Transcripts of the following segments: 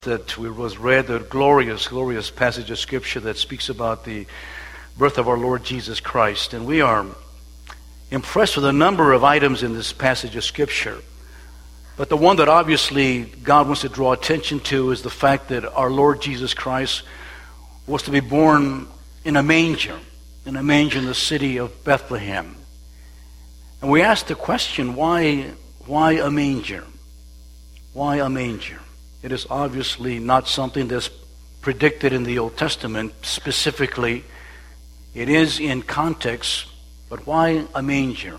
That we was read the glorious passage of Scripture that speaks about the birth of our Lord Jesus Christ. And we are impressed with a number of items in this passage of Scripture. But the one that obviously God wants to draw attention to is the fact that our Lord Jesus Christ was to be born in a manger in the city of Bethlehem. And we ask the question, why a manger? Why a manger? It is obviously not something that's predicted in the Old Testament specifically. It is in context, but why a manger?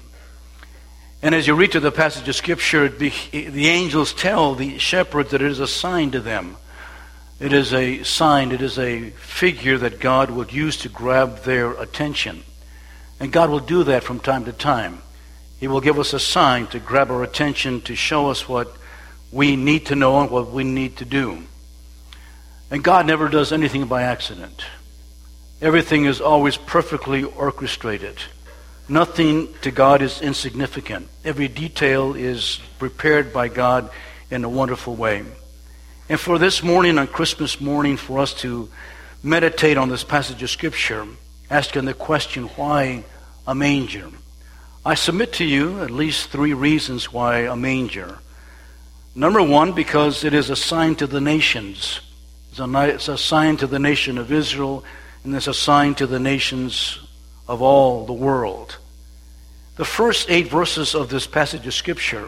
And as you read through the passage of Scripture, the angels tell the shepherds that it is a sign to them. It is a sign, it is a figure that God will use to grab their attention. And God will do that from time to time. He will give us a sign to grab our attention, to show us what we need to know and what we need to do. And God never does anything by accident. Everything is always perfectly orchestrated. Nothing to God is insignificant. Every detail is prepared by God in a wonderful way. And for this morning, on Christmas morning, for us to meditate on this passage of Scripture, asking the question, why a manger? I submit to you at least 3 reasons why a manger. Number 1, because it is a sign to the nations. It's a sign to the nation of Israel, and it's a sign to the nations of all the world. The first 8 verses of this passage of Scripture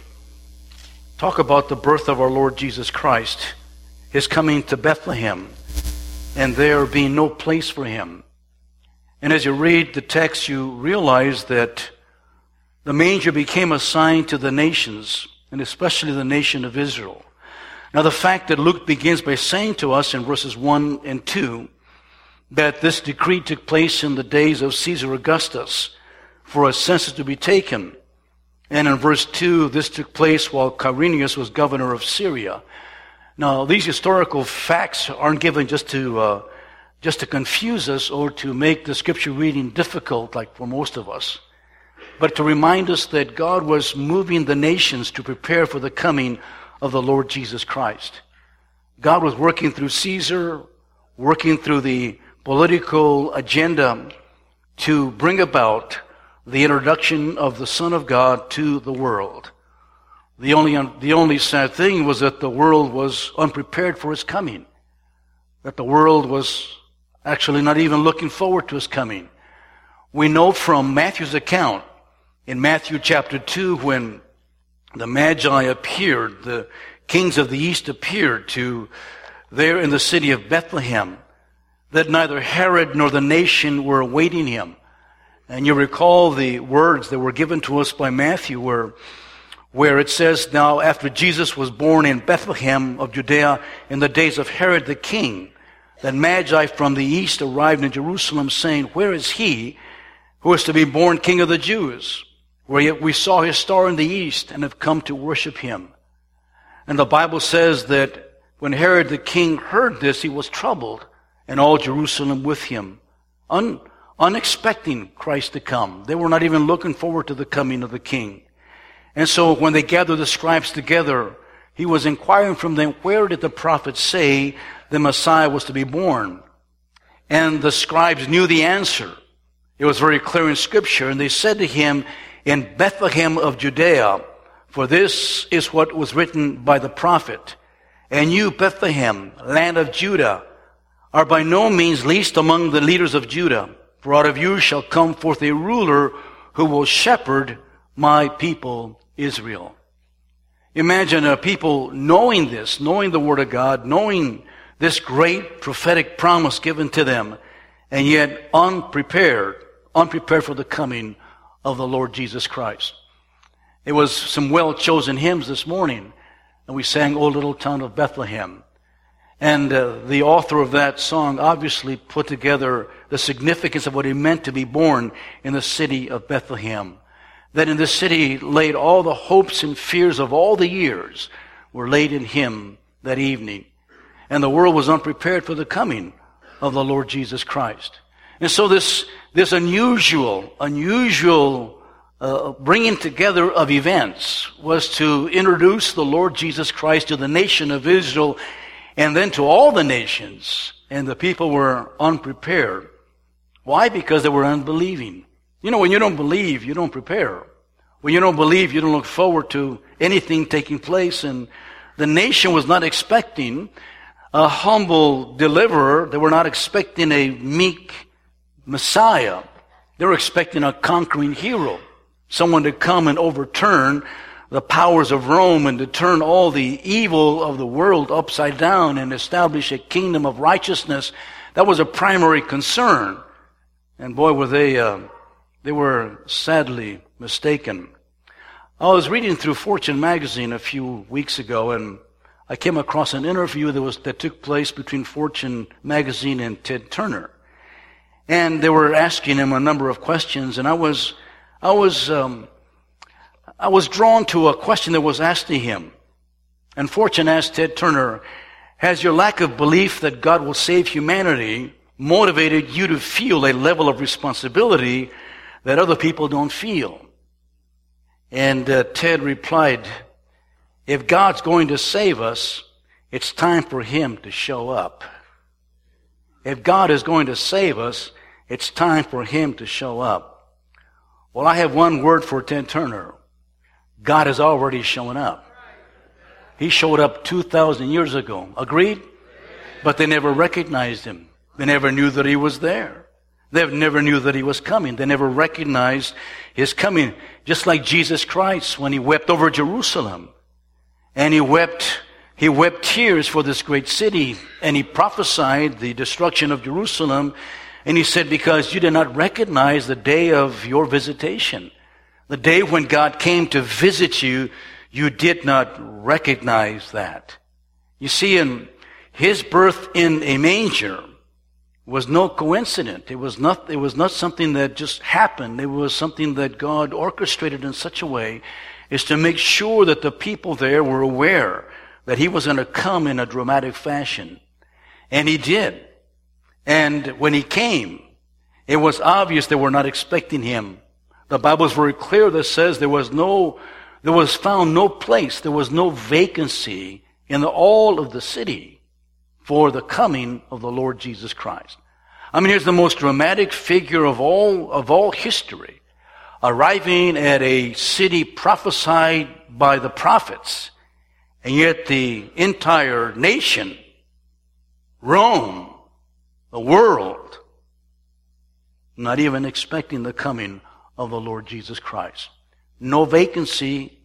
talk about the birth of our Lord Jesus Christ, His coming to Bethlehem, and there being no place for Him. And as you read the text, you realize that the manger became a sign to the nations, and especially the nation of Israel. Now, the fact that Luke begins by saying to us in verses 1 and 2 that this decree took place in the days of Caesar Augustus for a census to be taken. And in verse 2, this took place while Quirinius was governor of Syria. Now, these historical facts aren't given just to confuse us or to make the Scripture reading difficult like for most of us, but to remind us that God was moving the nations to prepare for the coming of the Lord Jesus Christ. God was working through Caesar, working through the political agenda to bring about the introduction of the Son of God to the world. The only sad thing was that the world was unprepared for His coming, that the world was actually not even looking forward to His coming. We know from Matthew's account, in Matthew chapter 2, when the Magi appeared, the kings of the east appeared to there in the city of Bethlehem, that neither Herod nor the nation were awaiting Him. And you recall the words that were given to us by Matthew where it says, now after Jesus was born in Bethlehem of Judea in the days of Herod the king, that Magi from the east arrived in Jerusalem saying, where is He who is to be born King of the Jews? Where yet we saw His star in the east and have come to worship Him. And the Bible says that when Herod the king heard this, he was troubled, and all Jerusalem with him, unexpecting Christ to come. They were not even looking forward to the coming of the king. And so when they gathered the scribes together, he was inquiring from them, where did the prophet say the Messiah was to be born? And the scribes knew the answer. It was very clear in Scripture, and they said to him, in Bethlehem of Judea, for this is what was written by the prophet. And you, Bethlehem, land of Judah, are by no means least among the leaders of Judah, for out of you shall come forth a ruler who will shepherd my people Israel. Imagine people knowing this, knowing the Word of God, knowing this great prophetic promise given to them, and yet unprepared for the coming of the Lord Jesus Christ. It was some well-chosen hymns this morning, and we sang, O Little Town of Bethlehem. And the author of that song obviously put together the significance of what it meant to be born in the city of Bethlehem. That in this city laid all the hopes and fears of all the years were laid in Him that evening. And the world was unprepared for the coming of the Lord Jesus Christ. And so this unusual bringing together of events was to introduce the Lord Jesus Christ to the nation of Israel and then to all the nations, and the people were unprepared. Why? Because they were unbelieving. You know, when you don't believe, you don't prepare. When you don't believe, you don't look forward to anything taking place. And the nation was not expecting a humble deliverer. They were not expecting a meek Messiah. They were expecting a conquering hero, someone to come and overturn the powers of Rome and to turn all the evil of the world upside down and establish a kingdom of righteousness. That was a primary concern. And boy, were they were sadly mistaken. I was reading through Fortune magazine a few weeks ago, and I came across an interview that took place between Fortune magazine and Ted Turner. And they were asking him a number of questions, and I was drawn to a question that was asked to him. And Fortune asked Ted Turner, has your lack of belief that God will save humanity motivated you to feel a level of responsibility that other people don't feel? And Ted replied, if God's going to save us, it's time for Him to show up. If God is going to save us, it's time for Him to show up. Well, I have one word for Ted Turner. God is already showing up. He showed up 2,000 years ago. Agreed? But they never recognized Him. They never knew that He was there. They never knew that He was coming. They never recognized His coming. Just like Jesus Christ when He wept over Jerusalem. And He wept tears for this great city. And He prophesied the destruction of Jerusalem. And He said, because you did not recognize the day of your visitation. The day when God came to visit you, you did not recognize that. You see, in His birth in a manger was no coincidence. It was not something that just happened. It was something that God orchestrated in such a way as to make sure that the people there were aware that He was going to come in a dramatic fashion. And He did. And when He came, it was obvious they were not expecting Him. The Bible is very clear that says there was found no place, there was no vacancy in all of the city for the coming of the Lord Jesus Christ. I mean, here's the most dramatic figure of all history, arriving at a city prophesied by the prophets, and yet the entire nation, Rome, the world, not even expecting the coming of the Lord Jesus Christ. No vacancy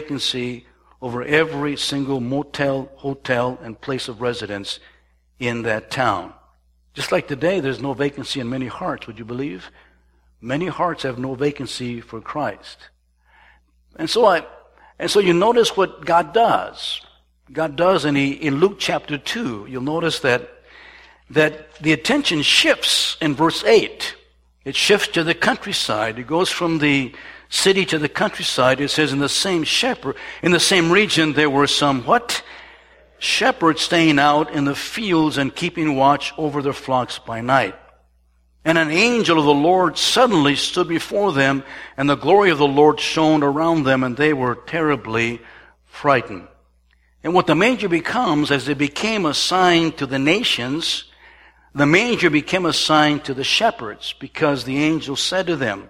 over every single motel, hotel, and place of residence in that town. Just like today, there's no vacancy in many hearts, would you believe? Many hearts have no vacancy for Christ. And so you notice what God does. God does in Luke chapter 2, you'll notice that the attention shifts in verse 8. It shifts to the countryside. It goes from the city to the countryside. It says in the same region there were some what? Shepherds staying out in the fields and keeping watch over their flocks by night. And an angel of the Lord suddenly stood before them, and the glory of the Lord shone around them, and they were terribly frightened. And what the manger becomes, as it became a sign to the nations, the manger became a sign to the shepherds, because the angel said to them,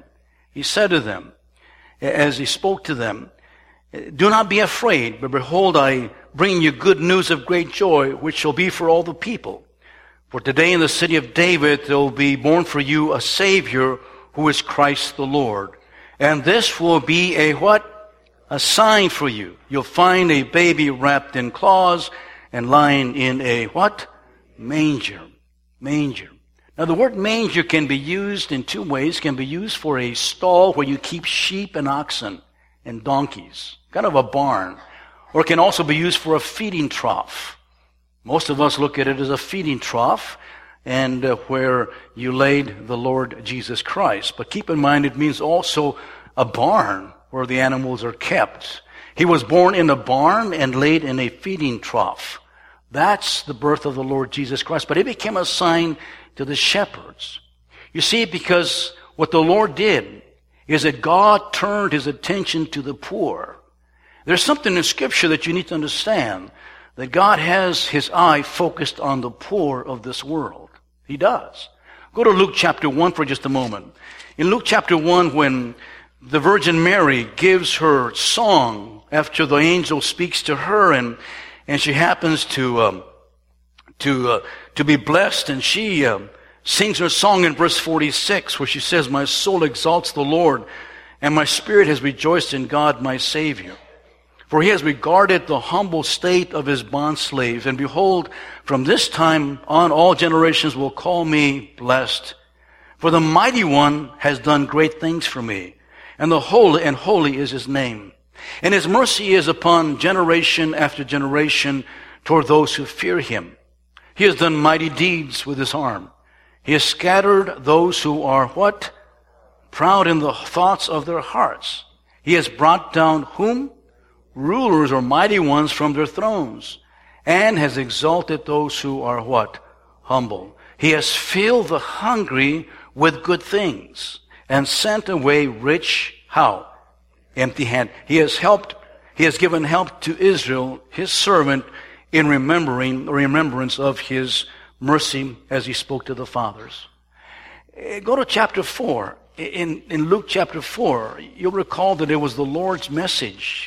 as he spoke to them, do not be afraid, but behold, I bring you good news of great joy, which shall be for all the people. For today in the city of David there will be born for you a Savior, who is Christ the Lord. And this will be a what? A sign for you. You'll find a baby wrapped in cloths and lying in a what? Manger. Manger. Now the word manger can be used in two ways. It can be used for a stall where you keep sheep and oxen and donkeys. Kind of a barn. Or it can also be used for a feeding trough. Most of us look at it as a feeding trough, and where you laid the Lord Jesus Christ. But keep in mind, it means also a barn where the animals are kept. He was born in a barn and laid in a feeding trough. That's the birth of the Lord Jesus Christ. But it became a sign to the shepherds. You see, because what the Lord did is that God turned His attention to the poor. There's something in Scripture that you need to understand. that God has his eye focused on the poor of this world. He does. Go to Luke chapter 1 for just a moment. In Luke chapter 1, when the Virgin Mary gives her song after the angel speaks to her, and she happens to be blessed, and she sings her song in verse 46, where she says, "My soul exalts the Lord, and my spirit has rejoiced in God my Savior. For he has regarded the humble state of his bondslave. And behold, from this time on all generations will call me blessed. For the Mighty One has done great things for me, and holy is his name. And his mercy is upon generation after generation toward those who fear him. He has done mighty deeds with his arm. He has scattered those who are" what? "Proud in the thoughts of their hearts. He has brought down" whom? "Rulers or mighty ones from their thrones, and has exalted those who are" what? "Humble. He has filled the hungry with good things, and sent away rich" how? "Empty-handed. He has given help to Israel, his servant, in remembrance of his mercy as he spoke to the fathers." Go to chapter 4. In Luke chapter 4, you'll recall that it was the Lord's message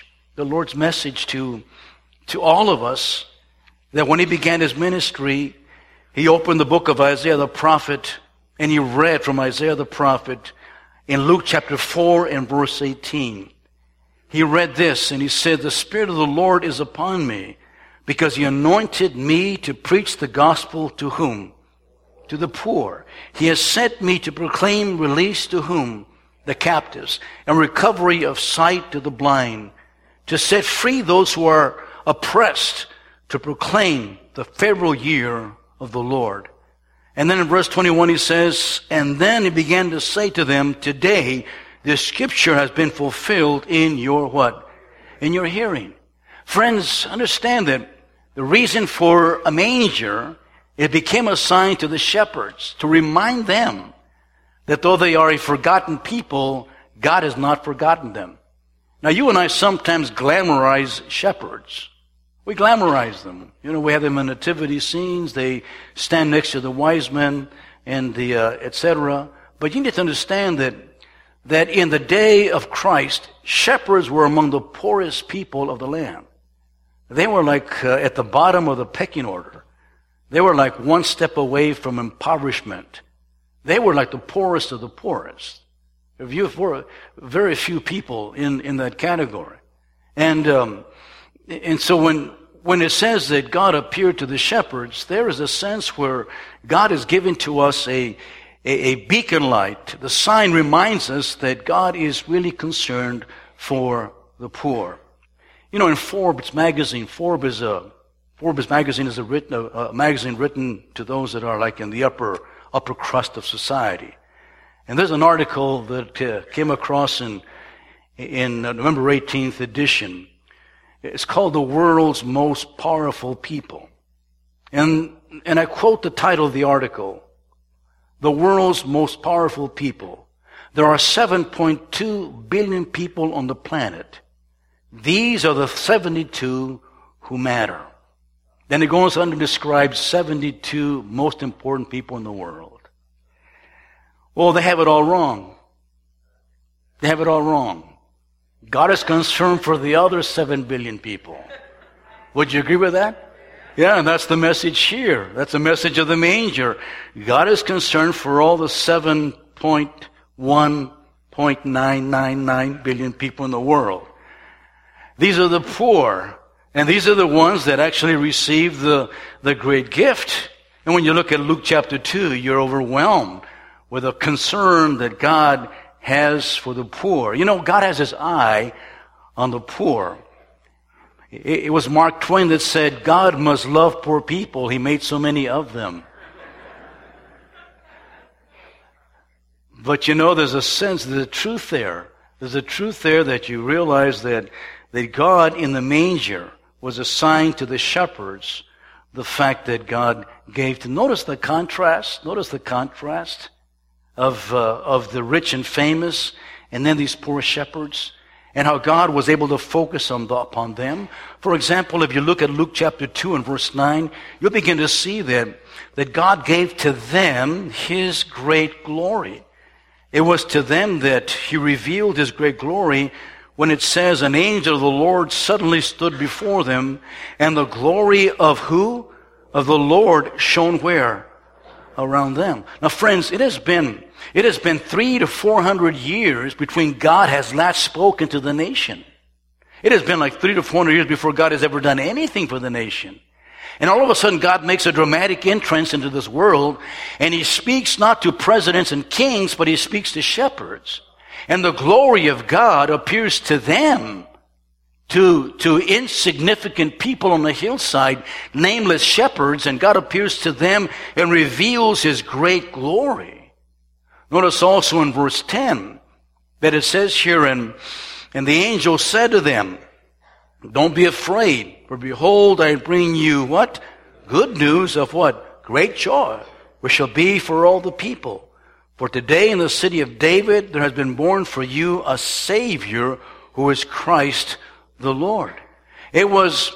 to all of us, that when he began his ministry, he opened the book of Isaiah the prophet, and he read from Isaiah the prophet in Luke chapter 4 and verse 18. He read this, and he said, "The Spirit of the Lord is upon me, because he anointed me to preach the gospel" to whom? "To the poor. He has sent me to proclaim release" to whom? "The captives, and recovery of sight to the blind, to set free those who are oppressed, to proclaim the favorable year of the Lord." And then in verse 21 he says, "And then he began to say to them, today this scripture has been fulfilled in your" what? "In your hearing." Friends, understand that the reason for a manger, it became a sign to the shepherds to remind them that though they are a forgotten people, God has not forgotten them. Now, you and I sometimes glamorize shepherds. We glamorize them. We have them in nativity scenes. They stand next to the wise men and the etc. But you need to understand that in the day of Christ, shepherds were among the poorest people of the land. They were like at the bottom of the pecking order. They were like one step away from impoverishment. They were like the poorest of the poorest. Very few people in that category. And so when it says that God appeared to the shepherds, there is a sense where God has given to us a beacon light. The sign reminds us that God is really concerned for the poor. In Forbes magazine, Forbes magazine is a magazine written to those that are like in the upper crust of society. And there's an article that came across in November 18th edition. It's called "The World's Most Powerful People." And I quote the title of the article, "The World's Most Powerful People. There are 7.2 billion people on the planet. These are the 72 who matter." Then it goes on to describe 72 most important people in the world. Well, they have it all wrong. They have it all wrong. God is concerned for the other 7 billion people. Would you agree with that? Yeah, and that's the message here. That's the message of the manger. God is concerned for all the 7.1.999 billion people in the world. These are the poor, and these are the ones that actually receive the great gift. And when you look at Luke chapter 2, you're overwhelmed with a concern that God has for the poor. God has his eye on the poor. It was Mark Twain that said, "God must love poor people. He made so many of them." But there's a sense, there's a truth there. There's a truth there that you realize that God in the manger was a sign to the shepherds, the fact that God gave to. Notice the contrast of the rich and famous, and then these poor shepherds. and how God was able to focus upon them. For example, if you look at Luke chapter 2 and verse 9, you'll begin to see that God gave to them His great glory. It was to them that He revealed His great glory when it says, an angel of the Lord suddenly stood before them, and the glory of who? Of the Lord shone where? Around them. Now friends, it has been 300 to 400 years between God has last spoken to the nation. It has been like 300 to 400 years before God has ever done anything for the nation. And all of a sudden God makes a dramatic entrance into this world, and He speaks not to presidents and kings, but He speaks to shepherds. And the glory of God appears to them, to insignificant people on the hillside, nameless shepherds, and God appears to them and reveals His great glory. Notice also in verse 10 that it says here, and the angel said to them, don't be afraid, for behold, I bring you what? Good news of what? Great joy, which shall be for all the people. For today in the city of David there has been born for you a Savior who is Christ the Lord. It was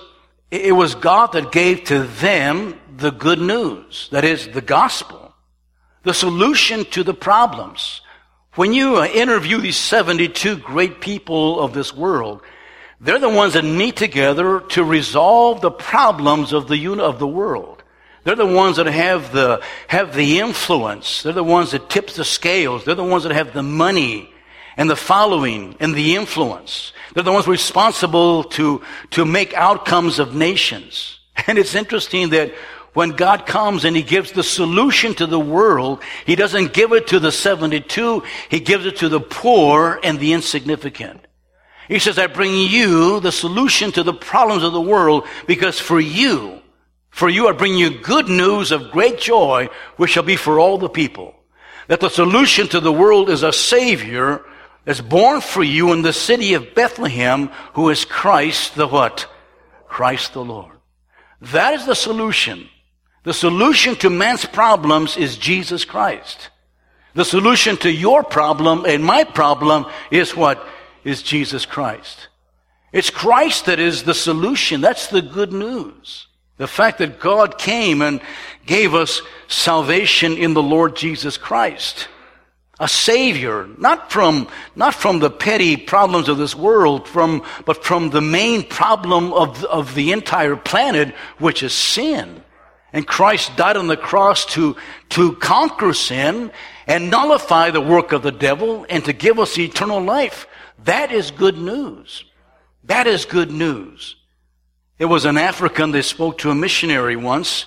God that gave to them the good news, that is, the gospel, the solution to the problems. When you interview these 72 great people of this world, they're the ones that meet together to resolve the problems of the world. They're the ones that have the influence. They're the ones that tip the scales. They're the ones that have the money and the following and the influence. They're the ones responsible to make outcomes of nations. And it's interesting that when God comes and He gives the solution to the world, He doesn't give it to the 72. He gives it to the poor and the insignificant. He says, I bring you the solution to the problems of the world, because for you I bring you good news of great joy, which shall be for all the people. That the solution to the world is a Savior that's born for you in the city of Bethlehem, who is Christ the what? Christ the Lord. That is the solution. The solution to man's problems is Jesus Christ. The solution to your problem and my problem is what? Is Jesus Christ. It's Christ that is the solution. That's the good news. The fact that God came and gave us salvation in the Lord Jesus Christ. A Savior, not from the petty problems of this world, but from the main problem of the entire planet, which is sin. And Christ died on the cross to conquer sin and nullify the work of the devil and to give us eternal life. That is good news. That is good news. It was an African that spoke to a missionary once,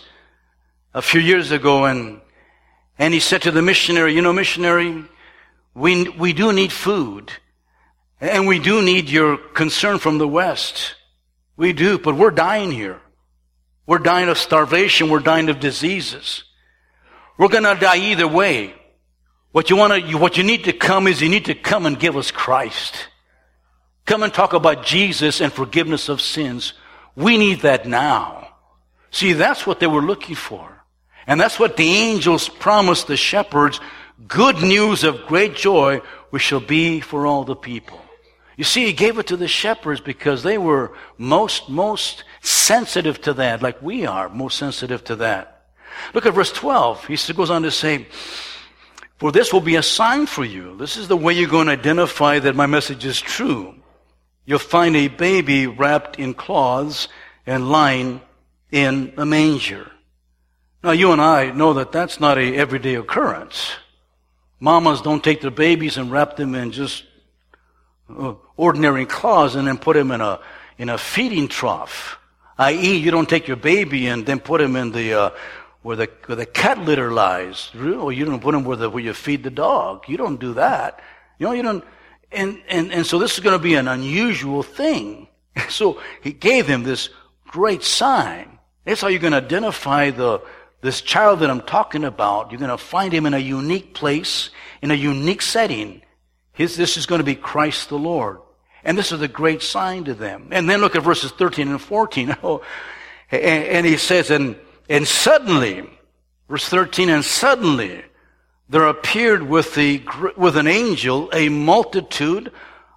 a few years ago, and he said to the missionary, missionary, we do need food, and we do need your concern from the West. We do, but we're dying here. We're dying of starvation. We're dying of diseases. We're going to die either way. What you need to come and give us Christ. Come and talk about Jesus and forgiveness of sins. We need that now. See, that's what they were looking for. And that's what the angels promised the shepherds, good news of great joy, which shall be for all the people. You see, He gave it to the shepherds because they were most sensitive to that, like we are most sensitive to that. Look at verse 12. He goes on to say, for this will be a sign for you. This is the way you're going to identify that my message is true. You'll find a baby wrapped in cloths and lying in a manger. Now, you and I know that that's not an everyday occurrence. Mamas don't take their babies and wrap them in just ordinary cloths and then put them in a feeding trough. I.e., you don't take your baby and then put him in where the cat litter lies. Or you don't put him where you feed the dog. You don't do that. You don't. And so this is going to be an unusual thing. So He gave him this great sign. That's how you're going to identify this child that I'm talking about. You're going to find him in a unique place, in a unique setting. This is going to be Christ the Lord. And this is a great sign to them. And then look at verses 13 and 14. And he says, and suddenly, verse 13, and suddenly there appeared with an angel a multitude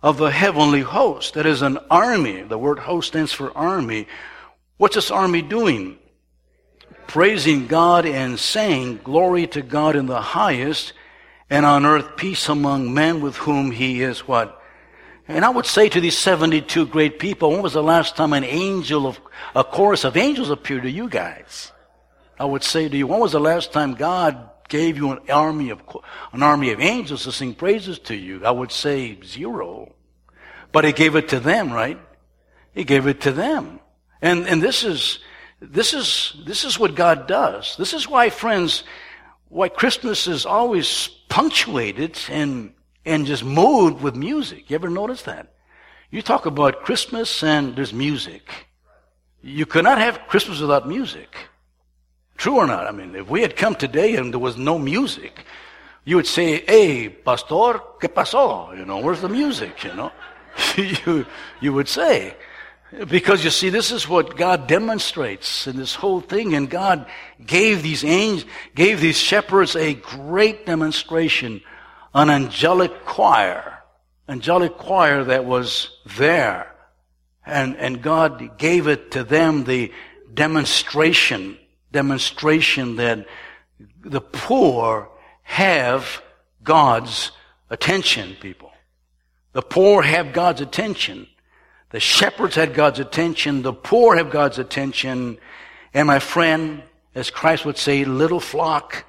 of the heavenly host. That is an army. The word host stands for army. What's this army doing? Praising God and saying, glory to God in the highest, and on earth peace among men with whom he is what? And I would say to these 72 great people, when was the last time a chorus of angels appeared to you guys? I would say to you, when was the last time God gave you an army of angels to sing praises to you? I would say 0. But he gave it to them, right? He gave it to them. And this is what God does. This is why, friends, why Christmas is always punctuated and just moved with music. You ever notice that? You talk about Christmas and there's music. You cannot have Christmas without music. True or not? I mean, if we had come today and there was no music, you would say, hey, pastor, ¿qué pasó? Where's the music, you would say. Because you see, this is what God demonstrates in this whole thing. And God gave these shepherds a great demonstration, an angelic choir that was there. And God gave it to them, the demonstration that the poor have God's attention, people. The poor have God's attention. The shepherds had God's attention. The poor have God's attention. And my friend, as Christ would say, little flock,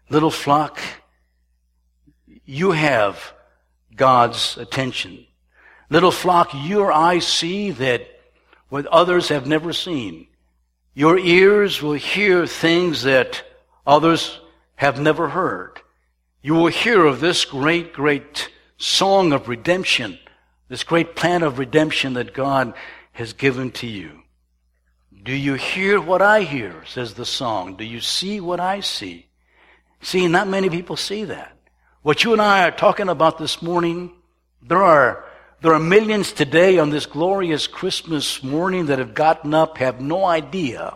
you have God's attention. Little flock, your eyes see that what others have never seen. Your ears will hear things that others have never heard. You will hear of this great song of redemption, this great plan of redemption that God has given to you. Do you hear what I hear, says the song. Do you see what I see? See, not many people see that. What you and I are talking about this morning, there are millions today on this glorious Christmas morning that have gotten up, have no idea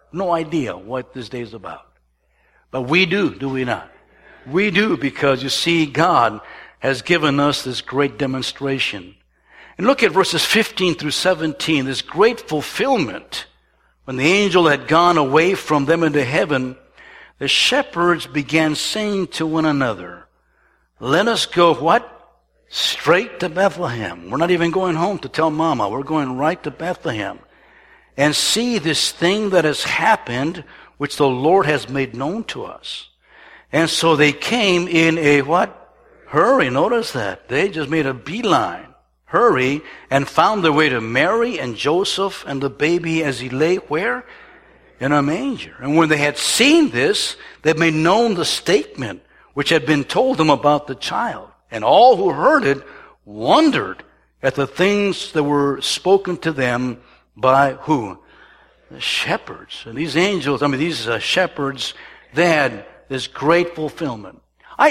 what this day is about. But we do we not? We do, because you see, God has given us this great demonstration. And look at verses 15 through 17, this great fulfillment. When the angel had gone away from them into heaven, the shepherds began saying to one another, let us go, what? Straight to Bethlehem. We're not even going home to tell Mama. We're going right to Bethlehem. And see this thing that has happened, which the Lord has made known to us. And so they came in a what? Hurry. Notice that. They just made a beeline. Hurry, and found their way to Mary and Joseph and the baby as he lay where? In a manger. And when they had seen this, they made known the statement which had been told them about the child. And all who heard it wondered at the things that were spoken to them by who? The shepherds. And these angels, these shepherds, they had this great fulfillment.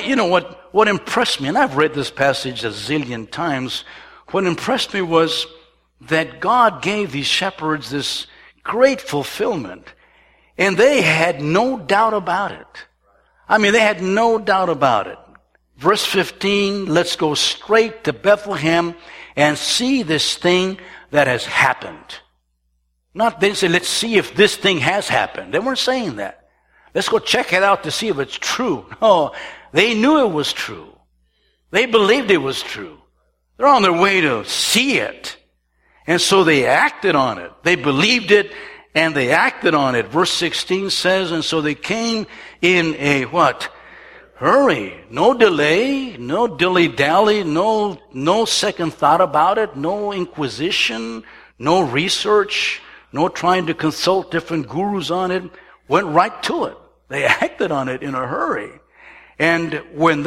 What impressed me, and I've read this passage a zillion times, what impressed me was that God gave these shepherds this great fulfillment. And they had no doubt about it. They had no doubt about it. Verse 15, let's go straight to Bethlehem and see this thing that has happened. Not they say, let's see if this thing has happened. They weren't saying that. Let's go check it out to see if it's true. No, they knew it was true. They believed it was true. They're on their way to see it. And so they acted on it. They believed it and they acted on it. Verse 16 says, and so they came in a what? Hurry. No delay, no dilly-dally, no second thought about it, no inquisition, no research, no trying to consult different gurus on it. Went right to it. They acted on it in a hurry. And when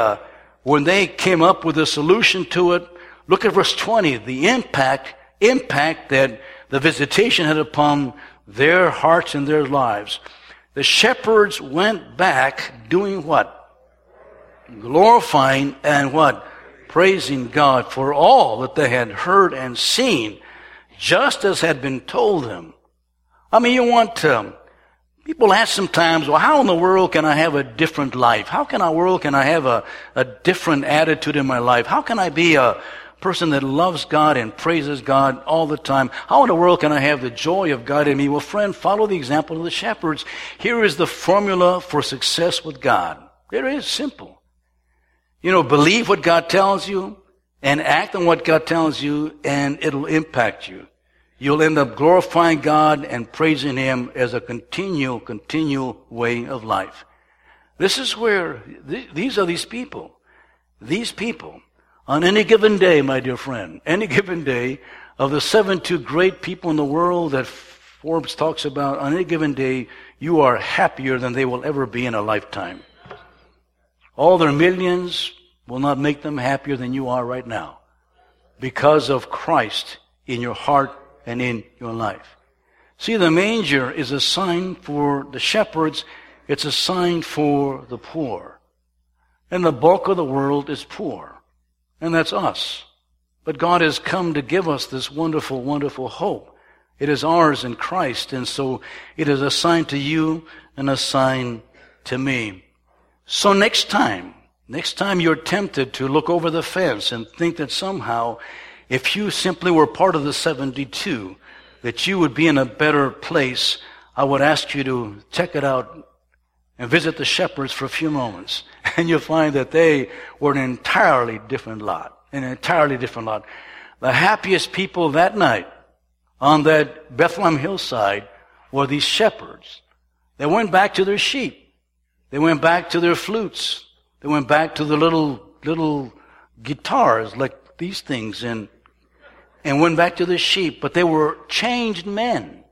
they came up with a solution to it, look at verse 20, the impact that the visitation had upon their hearts and their lives. The shepherds went back doing what? Glorifying and what? Praising God for all that they had heard and seen, just as had been told them. People ask sometimes, well, how in the world can I have a different life? How can I have a different attitude in my life? How can I be a person that loves God and praises God all the time. How in the world can I have the joy of God in me? Well, friend, follow the example of the shepherds. Here is the formula for success with God. It is simple. Believe what God tells you and act on what God tells you, and it'll impact you. You'll end up glorifying God and praising Him as a continual way of life. This is where, these are these people. These people, on any given day, my dear friend, any given day, of the 72 great people in the world that Forbes talks about, on any given day, you are happier than they will ever be in a lifetime. All their millions will not make them happier than you are right now, because of Christ in your heart and in your life. See, the manger is a sign for the shepherds. It's a sign for the poor. And the bulk of the world is poor. And that's us. But God has come to give us this wonderful, wonderful hope. It is ours in Christ. And so it is a sign to you and a sign to me. So next time you're tempted to look over the fence and think that somehow, if you simply were part of the 72, that you would be in a better place, I would ask you to check it out and visit the shepherds for a few moments. And you'll find that they were an entirely different lot. The happiest people that night on that Bethlehem hillside were these shepherds. They went back to their sheep. They went back to their flutes. They went back to the little guitars like these things and went back to the sheep. But they were changed men,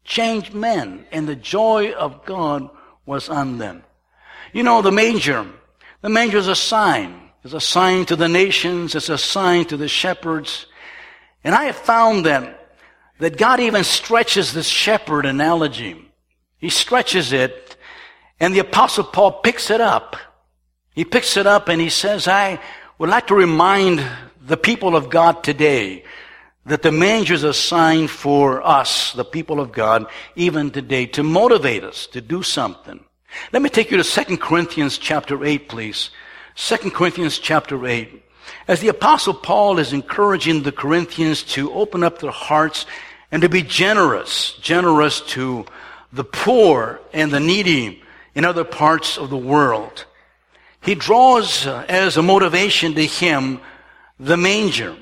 and the joy of God was on them. The manger is a sign. It's a sign to the nations. It's a sign to the shepherds. And I have found that God even stretches this shepherd analogy. He stretches it, and the Apostle Paul picks it up. He picks it up and he says, I would like to remind the people of God today that the manger is a sign for us, the people of God, even today, to motivate us to do something. Let me take you to 2 Corinthians chapter 8, please. 2 Corinthians chapter 8. As the Apostle Paul is encouraging the Corinthians to open up their hearts and to be generous to the poor and the needy in other parts of the world. He draws as a motivation to him the manger.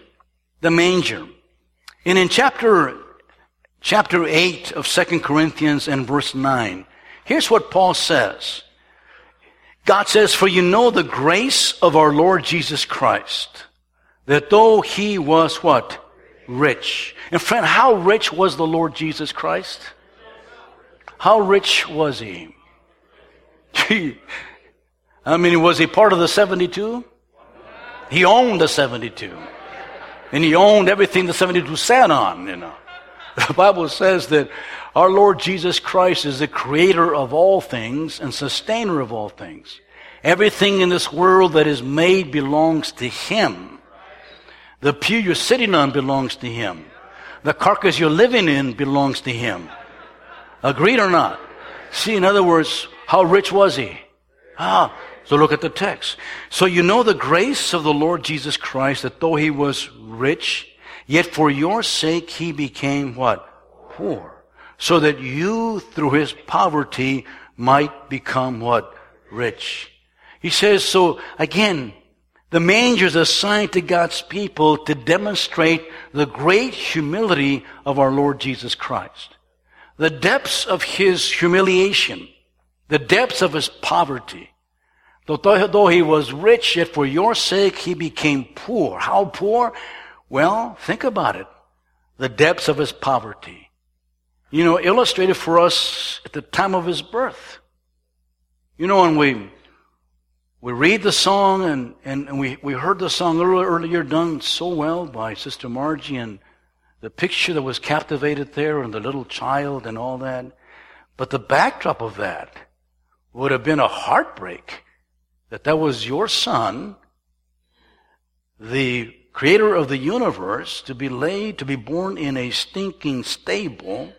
And in chapter 8 of 2 Corinthians and verse 9, here's what Paul says. God says, for you know the grace of our Lord Jesus Christ, that though he was what? Rich. And friend, how rich was the Lord Jesus Christ? How rich was he? Was he part of the 72? He owned the 72. And he owned everything the 72 sat on, The Bible says that our Lord Jesus Christ is the creator of all things and sustainer of all things. Everything in this world that is made belongs to him. The pew you're sitting on belongs to him. The carcass you're living in belongs to him. Agreed or not? See, in other words, how rich was he? So look at the text. So you know the grace of the Lord Jesus Christ, that though he was rich, yet for your sake he became what? Poor. So that you through his poverty might become what? Rich. He says, so again, the manger is a sign to God's people to demonstrate the great humility of our Lord Jesus Christ. The depths of his humiliation, the depths of his poverty. Though he was rich, yet for your sake he became poor. How poor? Well, think about it. The depths of his poverty. Illustrated for us at the time of his birth. When we read the song and we heard the song earlier done so well by Sister Margie, and the picture that was captivated there and the little child and all that. But the backdrop of that would have been a heartbreak. That was your son, the creator of the universe, to be born in a stinking stable,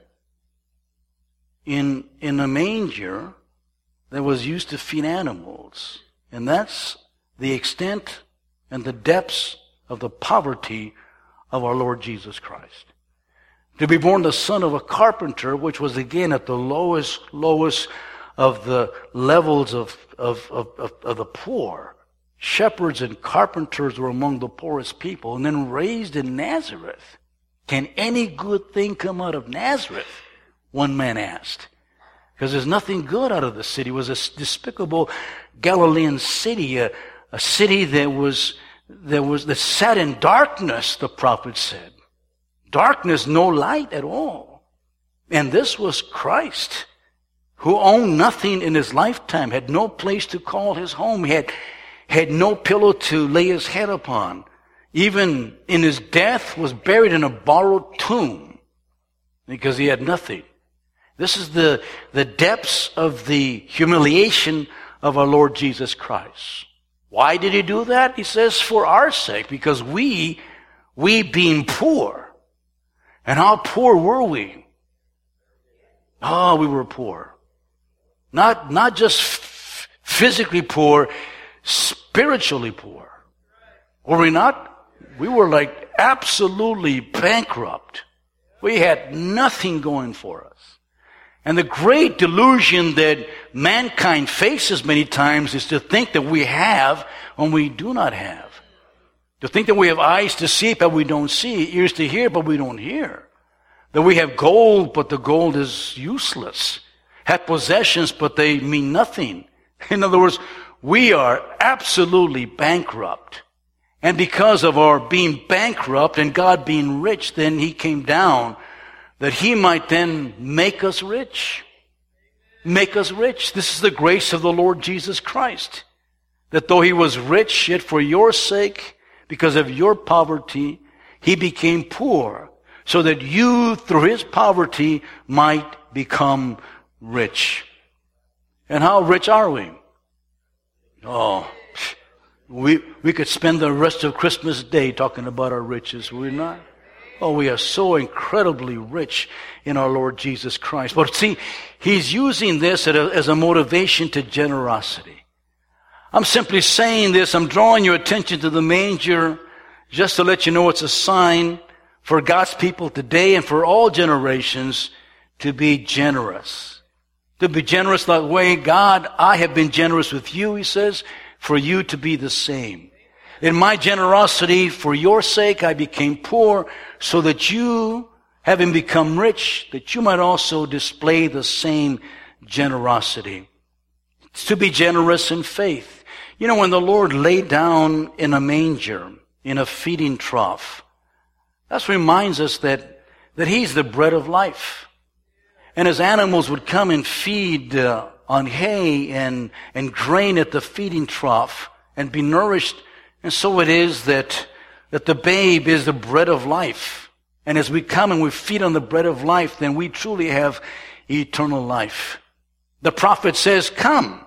in a manger that was used to feed animals. And that's the extent and the depths of the poverty of our Lord Jesus Christ. To be born the son of a carpenter, which was again at the lowest of the levels of the poor. Shepherds and carpenters were among the poorest people, and then raised in Nazareth. Can any good thing come out of Nazareth? One man asked. Because there's nothing good out of the city. It was a despicable Galilean city, a city that sat in darkness, the prophet said. Darkness, no light at all. And this was Christ, who owned nothing in his lifetime, had no place to call his home, had no pillow to lay his head upon. Even in his death was buried in a borrowed tomb because he had nothing. This is the depths of the humiliation of our Lord Jesus Christ. Why did he do that? He says, for our sake, because we being poor. And how poor were we? Oh, we were poor. Not just physically poor, spiritually poor. Were we not? We were like absolutely bankrupt. We had nothing going for us. And the great delusion that mankind faces many times is to think that we have when we do not have. To think that we have eyes to see but we don't see, ears to hear but we don't hear. That we have gold but the gold is useless. Have possessions but they mean nothing. In other words, we are absolutely bankrupt. And because of our being bankrupt and God being rich, then he came down that he might then make us rich. Make us rich. This is the grace of the Lord Jesus Christ. That though he was rich, yet for your sake, because of your poverty, he became poor, so that you, through his poverty, might become rich. And how rich are we? Oh, we could spend the rest of Christmas Day talking about our riches, would we not? Oh, we are so incredibly rich in our Lord Jesus Christ. But see, he's using this as a motivation to generosity. I'm simply saying this, I'm drawing your attention to the manger just to let you know it's a sign for God's people today and for all generations to be generous. To be generous that way, God, I have been generous with you, he says, for you to be the same. In my generosity, for your sake, I became poor, so that you, having become rich, that you might also display the same generosity. It's to be generous in faith. You know, when the Lord laid down in a manger, in a feeding trough, that reminds us that he's the bread of life. And his animals would come and feed on hay and grain at the feeding trough and be nourished. And so it is that the babe is the bread of life. And as we come and we feed on the bread of life, then we truly have eternal life. The prophet says, come,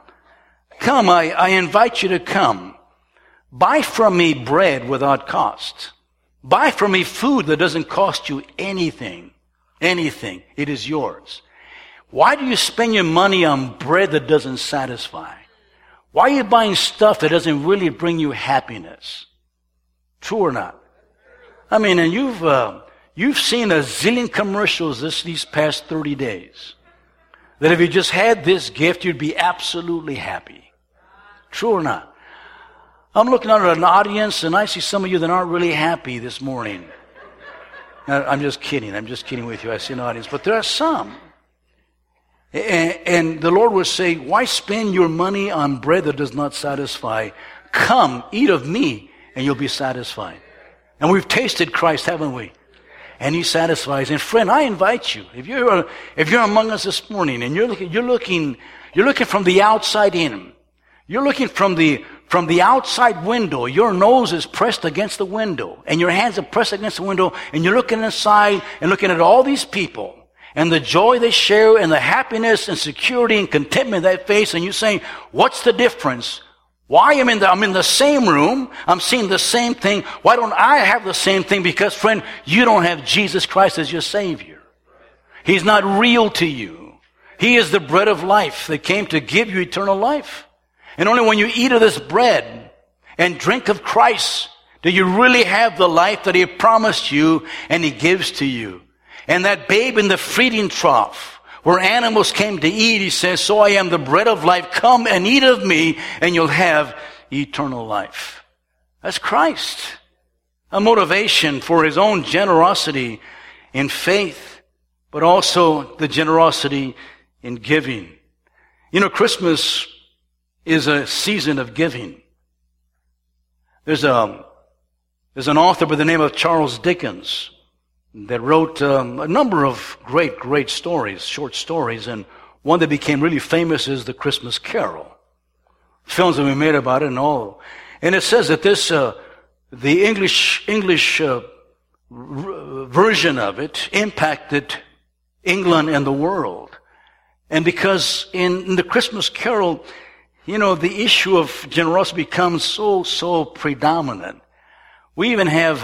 I invite you to come. Buy from me bread without cost. Buy from me food that doesn't cost you anything. Anything. It is yours. Why do you spend your money on bread that doesn't satisfy? Why are you buying stuff that doesn't really bring you happiness? True or not? I mean, and you've seen a zillion commercials these past 30 days. That if you just had this gift, you'd be absolutely happy. True or not? I'm looking out at an audience and I see some of you that aren't really happy this morning. Now, I'm just kidding with you. I see an audience. But there are some. And the Lord will say, why spend your money on bread that does not satisfy? Come, eat of me, and you'll be satisfied. And we've tasted Christ, haven't we? And he satisfies. And friend, I invite you, if you're among us this morning and you're looking from the outside in, you're looking from the outside window, your nose is pressed against the window, and your hands are pressed against the window, and you're looking inside and looking at all these people, and the joy they share, and the happiness and security and contentment they face, and you're saying, what's the difference? Why I'm in the same room, I'm seeing the same thing. Why don't I have the same thing? Because friend, you don't have Jesus Christ as your Savior. He's not real to you. He is the bread of life that came to give you eternal life. And only when you eat of this bread and drink of Christ Do you really have the life that He promised you and He gives to you? And that babe in the feeding trough, where animals came to eat, He says, so I am the bread of life. Come and eat of me, and you'll have eternal life. That's Christ. A motivation for His own generosity in faith, but also the generosity in giving. You know, Christmas is a season of giving. There's an author by the name of Charles Dickens that wrote a number of great stories, short stories, and one that became really famous is The Christmas Carol. Films have been made about it and all. And it says that the English version of it impacted England and the world. And because in the Christmas Carol, you know, the issue of generosity becomes so predominant. We even have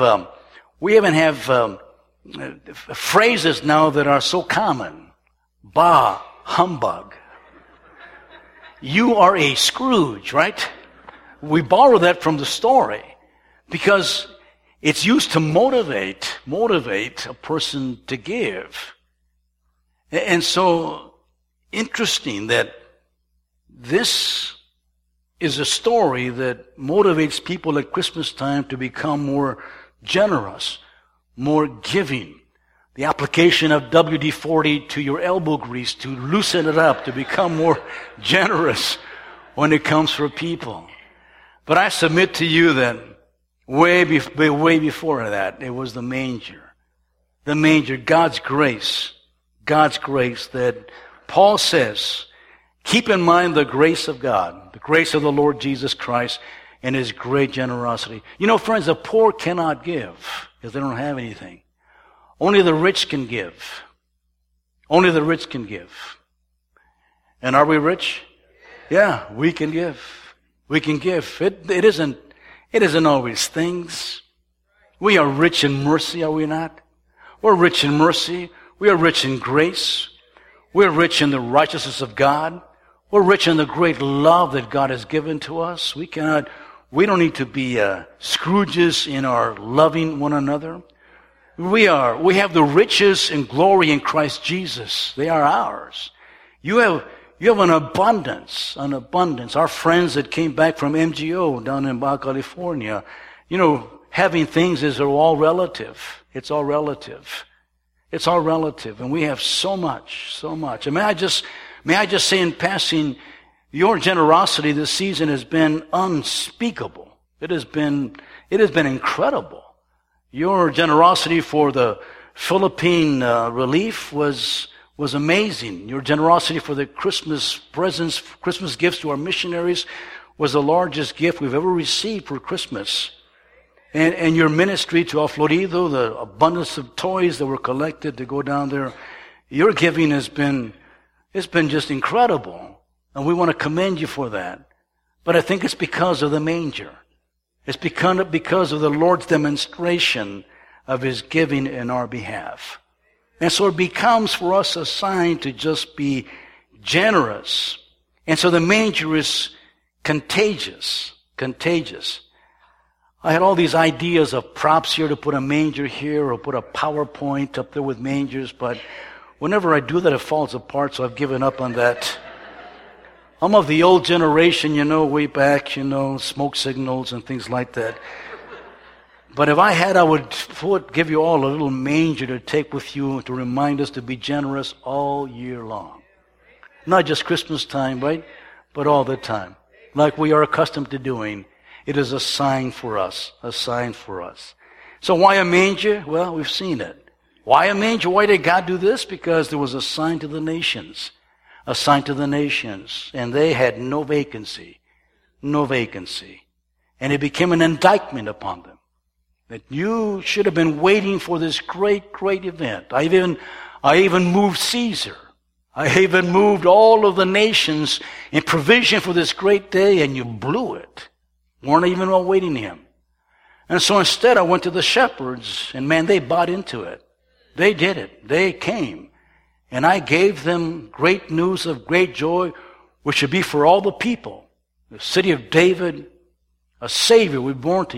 phrases now that are so common. Bah, humbug. You are a Scrooge, right? We borrow that from the story because it's used to motivate a person to give. And so interesting that this is a story that motivates people at Christmas time to become more generous, more giving. The application of WD-40 to your elbow grease to loosen it up, to become more generous when it comes for people. But I submit to you that way before that, it was the manger. The manger, God's grace that Paul says, keep in mind the grace of God, the grace of the Lord Jesus Christ, and His great generosity. You know, friends, the poor cannot give because they don't have anything. Only the rich can give. Only the rich can give. And are we rich? Yeah, we can give. We can give. It isn't always things. We are rich in mercy, are we not? We're rich in mercy. We are rich in grace. We're rich in the righteousness of God. We're rich in the great love that God has given to us. We don't need to be Scrooges in our loving one another. We have the riches and glory in Christ Jesus. They are ours. You have an abundance. Our friends that came back from MGO down in Baja California, you know, having things is all relative. It's all relative. It's all relative. And we have so much. And may I just say in passing, your generosity this season has been unspeakable. It has been incredible. Your generosity for the Philippine relief was amazing. Your generosity for the Christmas presents, Christmas gifts to our missionaries was the largest gift we've ever received for Christmas. And your ministry to El Florido, the abundance of toys that were collected to go down there, your giving it's been just incredible. And we want to commend you for that. But I think it's because of the manger. It's because of the Lord's demonstration of His giving in our behalf. And so it becomes for us a sign to just be generous. And so the manger is contagious. I had all these ideas of props here to put a manger here or put a PowerPoint up there with mangers, but whenever I do that, it falls apart, so I've given up on that. I'm of the old generation, you know, way back, you know, smoke signals and things like that. But if I had, I would give you all a little manger to take with you to remind us to be generous all year long. Not just Christmas time, right? But all the time. Like we are accustomed to doing. It is a sign for us. So why a manger? Well, we've seen it. Why a manger? Why did God do this? Because there was a sign to the nations. A sign to the nations. And they had no vacancy. And it became an indictment upon them. That you should have been waiting for this great event. I even moved Caesar. I even moved all of the nations in provision for this great day, and you blew it. Weren't even awaiting Him. And so instead I went to the shepherds, and man, they bought into it. They did it. They came. And I gave them great news of great joy, which should be for all the people. The city of David, a Savior was born to you.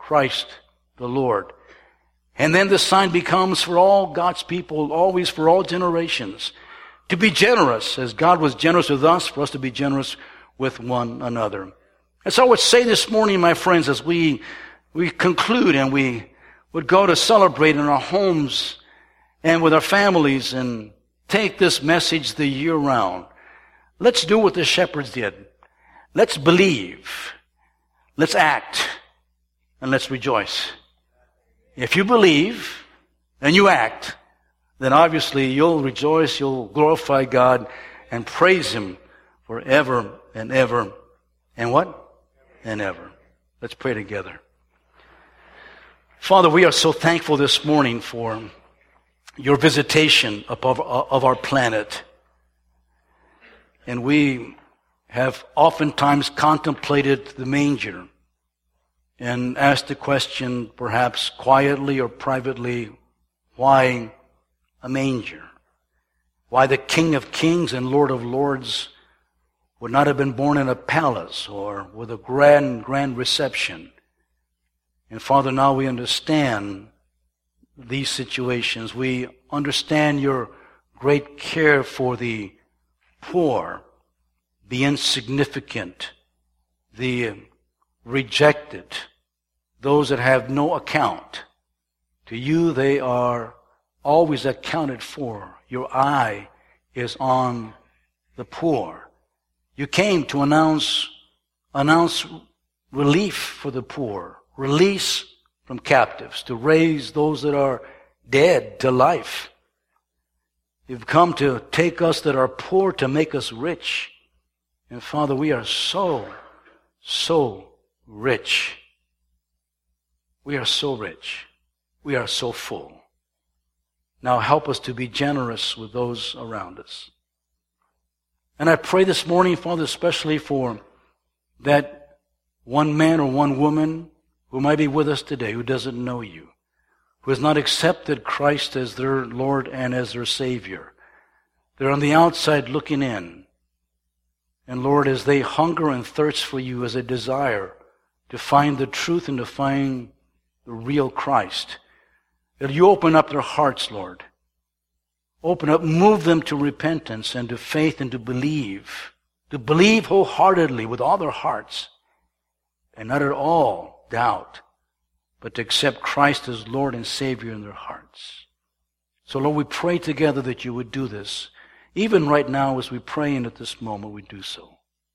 Christ the Lord. And then the sign becomes for all God's people, always for all generations, to be generous, as God was generous with us, for us to be generous with one another. And so I would say this morning, my friends, as we conclude and we would go to celebrate in our homes and with our families and take this message the year round, let's do what the shepherds did. Let's believe, let's act, and let's rejoice. If you believe and you act, then obviously you'll rejoice, you'll glorify God and praise Him forever and ever. And what? And ever. Let's pray together. Father, we are so thankful this morning for your visitation of our planet. And we have oftentimes contemplated the manger and asked the question, perhaps quietly or privately, why a manger? Why the King of Kings and Lord of Lords would not have been born in a palace or with a grand reception? And Father, now we understand these situations. We understand your great care for the poor, the insignificant, the rejected, those that have no account. To you they are always accounted for. Your eye is on the poor. You came to announce relief for the poor, release from captives, to raise those that are dead to life. You've come to take us that are poor to make us rich. And Father, we are so rich. We are so rich. We are so full. Now help us to be generous with those around us. And I pray this morning, Father, especially for that one man or one woman who might be with us today who doesn't know you, who has not accepted Christ as their Lord and as their Savior. They're on the outside looking in. And Lord, as they hunger and thirst for you, as a desire to find the truth and to find the real Christ, that you open up their hearts, Lord. Open up, move them to repentance and to faith and to believe wholeheartedly with all their hearts, and not at all doubt, but to accept Christ as Lord and Savior in their hearts. So Lord, we pray together that you would do this. Even right now as we pray and at this moment we do so.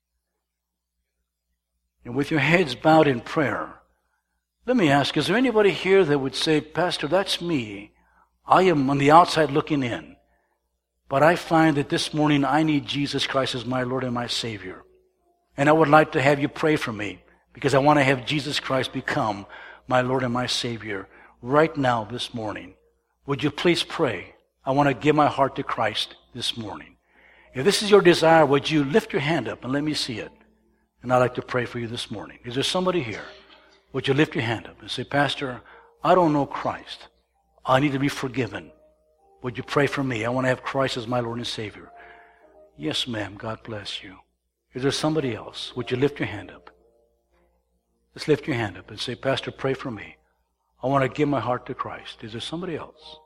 And with your heads bowed in prayer, let me ask, is there anybody here that would say, Pastor, that's me. I am on the outside looking in. But I find that this morning I need Jesus Christ as my Lord and my Savior. And I would like to have you pray for me, because I want to have Jesus Christ become my Lord and my Savior right now this morning. Would you please pray? I want to give my heart to Christ this morning. If this is your desire, would you lift your hand up and let me see it? And I'd like to pray for you this morning. Is there somebody here? Would you lift your hand up and say, Pastor, I don't know Christ. I need to be forgiven. Would you pray for me? I want to have Christ as my Lord and Savior. Yes, ma'am. God bless you. Is there somebody else? Would you lift your hand up? Just lift your hand up and say, Pastor, pray for me. I want to give my heart to Christ. Is there somebody else?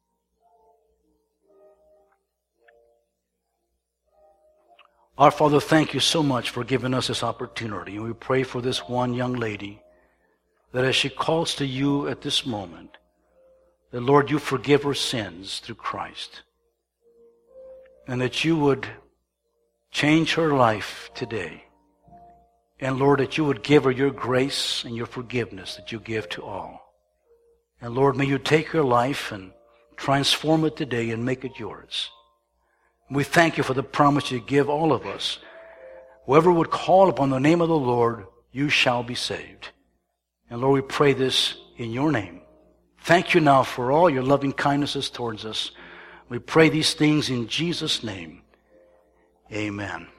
Our Father, thank you so much for giving us this opportunity. And we pray for this one young lady, that as she calls to you at this moment, that, Lord, you forgive her sins through Christ. And that you would change her life today. And, Lord, that you would give her your grace and your forgiveness that you give to all. And, Lord, may you take her life and transform it today and make it yours. We thank you for the promise you give all of us. Whoever would call upon the name of the Lord, you shall be saved. And Lord, we pray this in your name. Thank you now for all your loving kindnesses towards us. We pray these things in Jesus' name. Amen.